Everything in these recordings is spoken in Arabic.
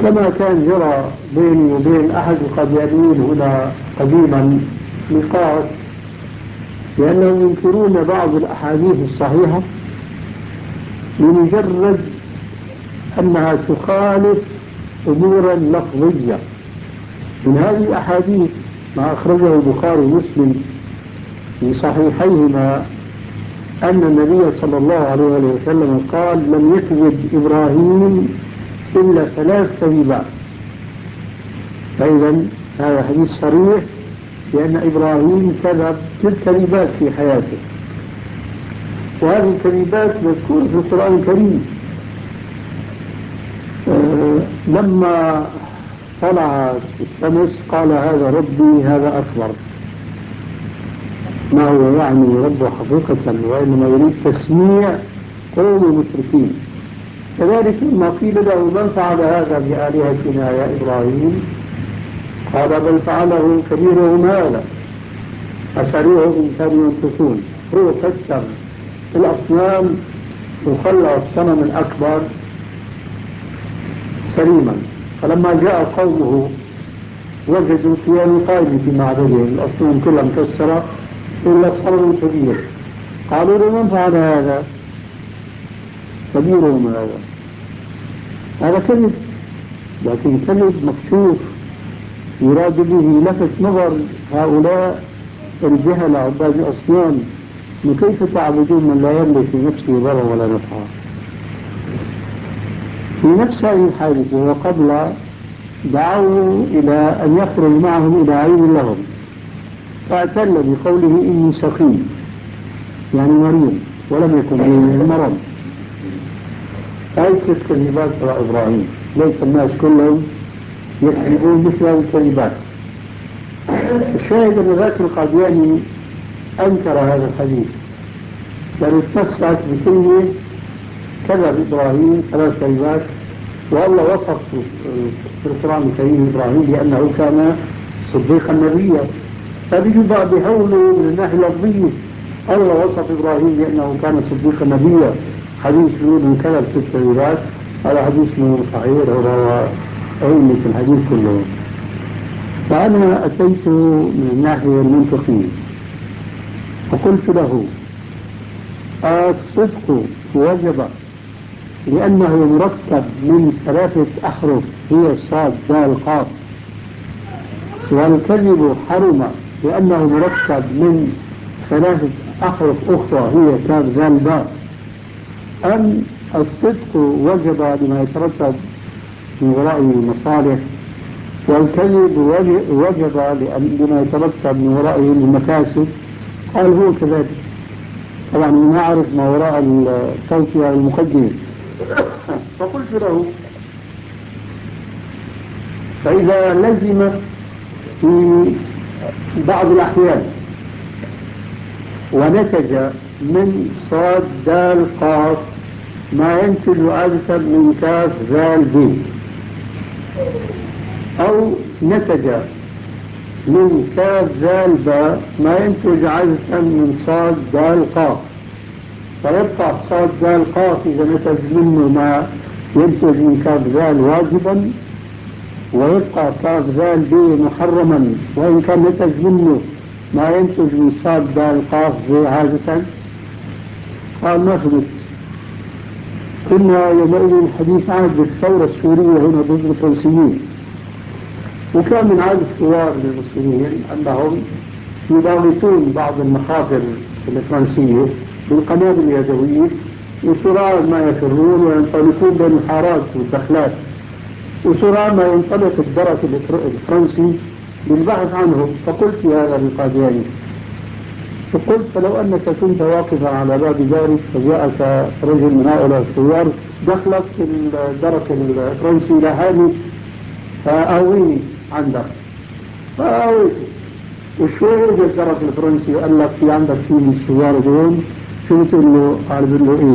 كما كان جرى بيني وبين أحد القاديانيين هنا قديما نقاش، لأنهم ينكرون بعض الأحاديث الصحيحة لمجرد أنها تخالف أمورا لفظية. من هذه الأحاديث ما أخرجه البخاري ومسلم في صحيحيهما أن النبي صلى الله عليه وسلم قال: لم يكذب إبراهيم إلا 3 كذبات. فإذا هذا حديث صريح بأن إبراهيم كذب 3 كذبات في حياته، وهذه الكذبات مذكورة في القرآن الكريم. لما طلعت الشمس قال: هذا ربي، هذا أكبر. ما هو يعني ربه حقيقة، وإنما يريد تسميع قوم المشركين. كذلك لما قيل له: من فعل هذا بآلهتنا يا إبراهيم؟ قال: بل فعله كبيرهم هذا فاسألوهم كانوا ينطقون. هو كسر الأصنام وخلى الصنم الأكبر سليما. فلما جاء قومه وجدوا ثياب قائمة في معبدهم، الأصنام كلها مكسرة إلا الصنم الكبير. قالوا له: من فعل هذا؟ كبيرهم هذا. هذا كذب، لكن كذب مكشوف يراد به لفت نظر هؤلاء الجهل عباد الأصنام: كيف تعبدون من لا يملك في نفسه ضرا ولا نفعا؟ في نفس هذه الحادثة وقبل دعوا إلى أن يخرج معهم إلى عين لهم، فاعتل بقوله: إني سقيم، يعني مريض، ولم يكن به مرض. هذه 3 كذبات على إبراهيم. ليس الناس كلهم يكذبون مثل هذه الكذبات. الشاهد أن ذاك القادياني أنكر هذا الحديث، بل اتمسك بكلمة كذب إبراهيم 3 كذبات. والله وصف في القرآن الكريم إبراهيم بأنه كان صديقا نبيا، فبيجب بحوله من الناحية اللفظية. الله وصف إبراهيم بأنه كان صديقا نبيا، حديث يقول كذب 6 كذبات، هذا حديث مو صحيح وهو أئمة الحديث كلهم. فأنا أتيت من الناحية المنطقية فقلت له: الصدق وجب لأنه مركب من 3 أحرف هي صاد دال قاف، والكذب حرم لأنه مركب من 3 أحرف أخرى هي كاف ذال باء. أم الصدق وجب لما يترتب من ورائه المصالح، والكذب وجب لما يترتب من ورائه المفاسد. قال: هو كذلك. طبعا ما أعرف ما وراء التوصية المقدمة. فقلت له: فإذا لزم في بعض الأحيان ونتج من صاد دال قاف ما ينتج عادة من كاف ذال ب، أو نتج من كاف ذال باء ما ينتج عادة من صاد دال قاف، فيبقى صاد دال قاف إذا نتج منه ما ينتج من كاف ذال واجبا، ويبقى كاف ذال ب محرما وإن كان نتج منه ما ينتج من صاد دال قاف ب عادة. قال: ما فهمت. كنا يومئذ الحديث عن بالثورة السورية هنا ضد الفرنسيين، وكان من عادة الثوار للمسلمين أنهم يضاغطون بعض المخابر الفرنسية بالقنابل اليدوية، وسرعان ما يفرون وينطلقون بين الحارات والدخلات، وسرعان ما ينطلق الدرك الفرنسي بالبحث عنهم. فقلت هذا للقادياني، فقلت: فلو أنك كنت واقفا على باب دارك فجاءك رجل من هؤلاء الثوار دخلت الدرك الفرنسي لحالي فأويني عندك، فأويته. وشوي اجى الدرك الفرنسي وقال لك: في عندك شيء من الثوار دون؟ شو بتقول له؟ قال له: إيه.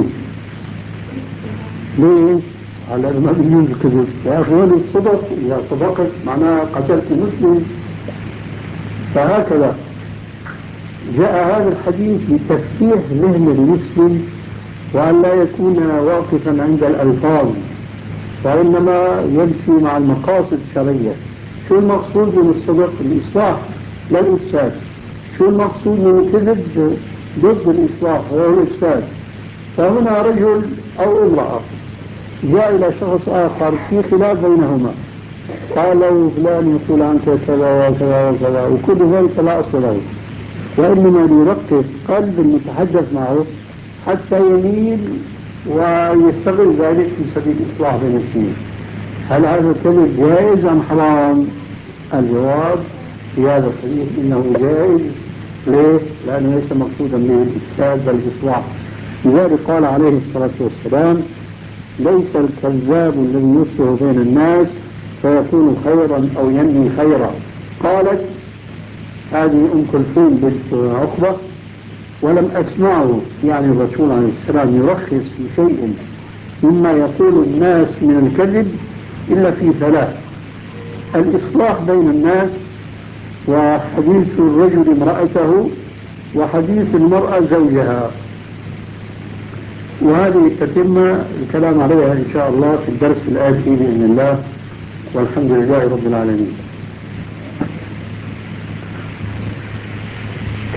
ليه؟ قال: ما بيجوز الكذب يا أخواني، الصدق إذا صدقت معناها قتلت مسلم. فهكذا جاء هذا الحديث لتفتيح ذهن المسلم وأن لا يكون واقفا عند الألفاظ، وإنما يمشي مع المقاصد الشرعية. شو المقصود من الصدق؟ الإصلاح لا الإفساد. شو المقصود من الكذب؟ ضد الإصلاح وهو الإفساد. فهنا رجل أو امرأة جاء إلى شخص آخر في خلاف بينهما، قال له فلان يقول عنك كذا وكذا وكذا، وكل ذلك لا أصل له، وإنما ليرقق قلب المتحدث معه حتى يميل ويستغل ذلك في سبيل الإصلاح بين الاثنين. هل هذا الكذب جائز أم حرام؟ الجواب في هذا الحديث إنه جائز. ليه؟ لأنه ليس مقصودا به الإفساد بل الإصلاح. لذلك قال عليه الصلاة والسلام: ليس الكذاب الذي يصلح بين الناس فيكون خيرا أو ينمي خيرا. قالت هذه أم كلثوم بنت عقبة: ولم أسمعه يعني الرسول عليه السلام يرخص في شيء مما يقول الناس من الكذب إلا في ثلاث: الإصلاح بين الناس، وحديث الرجل امرأته، وحديث المرأة زوجها. وهذه تتم الكلام عليها إن شاء الله في الدرس الآتي بإذن الله، والحمد لله رب العالمين.